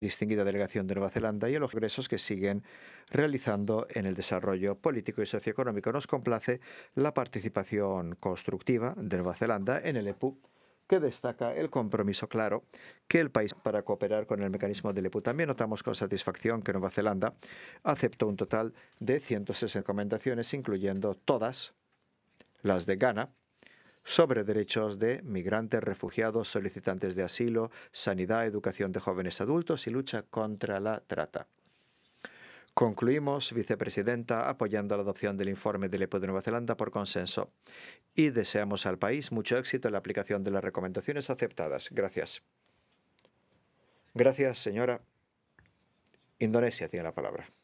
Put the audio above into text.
distinguida delegación de Nueva Zelanda y a los progresos que siguen realizando en el desarrollo político y socioeconómico. Nos complace la participación constructiva de Nueva Zelanda en el EPU, que destaca el compromiso claro que el país para cooperar con el mecanismo del EPU. También notamos con satisfacción que Nueva Zelanda aceptó un total de 160 recomendaciones, incluyendo todas las de Ghana, sobre derechos de migrantes, refugiados, solicitantes de asilo, sanidad, educación de jóvenes adultos y lucha contra la trata. Concluimos, vicepresidenta, apoyando la adopción del informe del EPO de Nueva Zelanda por consenso y deseamos al país mucho éxito en la aplicación de las recomendaciones aceptadas. Gracias. Gracias, señora. Indonesia tiene la palabra.